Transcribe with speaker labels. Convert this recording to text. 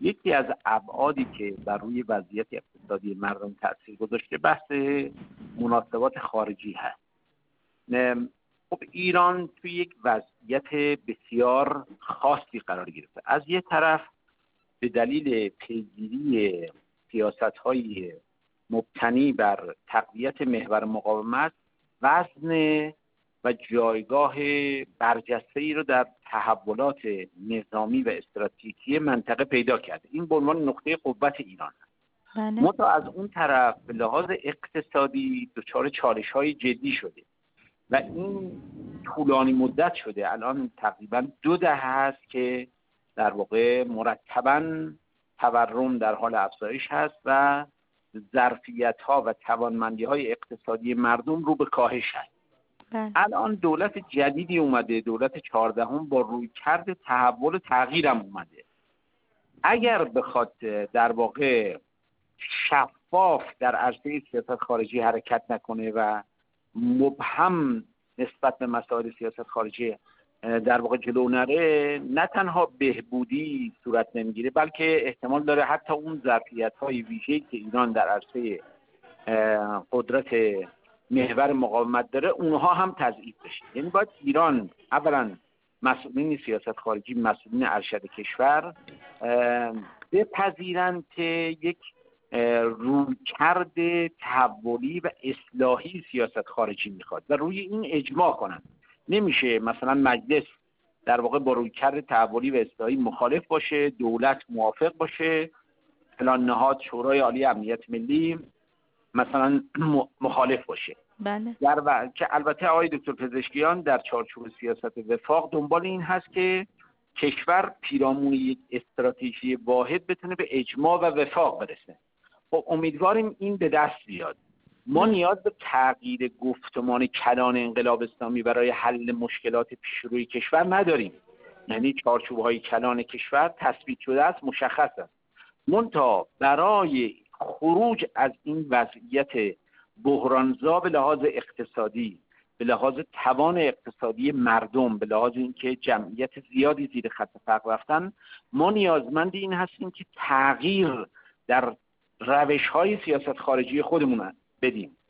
Speaker 1: یکی از ابعادی که بر روی وضعیت اقتصادی مردم تأثیر گذاشته بحث مناسبات خارجی هست. خب ایران توی یک وضعیت بسیار خاصی قرار گرفته. از یه طرف به دلیل پیگیری سیاست‌های مبتنی بر تقویت محور مقاومت وزن و جایگاه برجسته‌ای رو در تحولات نظامی و استراتژیکی منطقه پیدا کرده. این به عنوان نقطه قوت ایران است. منتها از اون طرف به لحاظ اقتصادی دچار چالش‌های جدی شده و این طولانی مدت شده. الان تقریبا 2 دهه هست که در واقع مرتباً تورم در حال افزایش هست و ظرفیت‌ها و توانمندی‌های اقتصادی مردم رو به کاهش هست. الان دولت جدیدی اومده، دولت 14 با رویکرد تحول و تغییر هم اومده. اگر بخواد در واقع شفاف در عرصه سیاست خارجی حرکت نکنه و مبهم نسبت به مسائل سیاست خارجی در واقع جلو نره، نه تنها بهبودی صورت نمیگیره بلکه احتمال داره حتی اون ظرفیت‌های ویژه‌ای که ایران در عرصه قدرت محور مقاومت داره اونها هم تضعیف بشه. یعنی باید ایران اولا مسئولین سیاست خارجی، مسئولین ارشد کشور بپذیرند که یک رویکرد تحولی و اصلاحی سیاست خارجی میخواد و روی این اجماع کنند. نمیشه مثلا مجلس در واقع با رویکرد تحولی و اصلاحی مخالف باشه، دولت موافق باشه، فلان نهاد شورای عالی امنیت ملی مثلا مخالف باشه.
Speaker 2: بله.
Speaker 1: که البته آقای دکتر پزشکیان در چارچوب سیاست وفاق دنبال این هست که کشور پیرامون یک استراتژی واحد بتونه به اجماع و وفاق برسه. خب امیدواریم این به دست بیاد. ما نیاز به تغییر گفتمان کلان انقلاب اسلامی برای حل مشکلات پیشروی کشور نداریم. یعنی چارچوب‌های کلان کشور تثبیت شده است، مشخص است. منتها برای خروج از این وضعیت بحرانزا به لحاظ اقتصادی، به لحاظ توان اقتصادی مردم، به لحاظ اینکه جمعیت زیادی زیر خط فقر رفتن، ما نیازمند این هستیم که تغییر در روش‌های سیاست خارجی خودمون بدیم.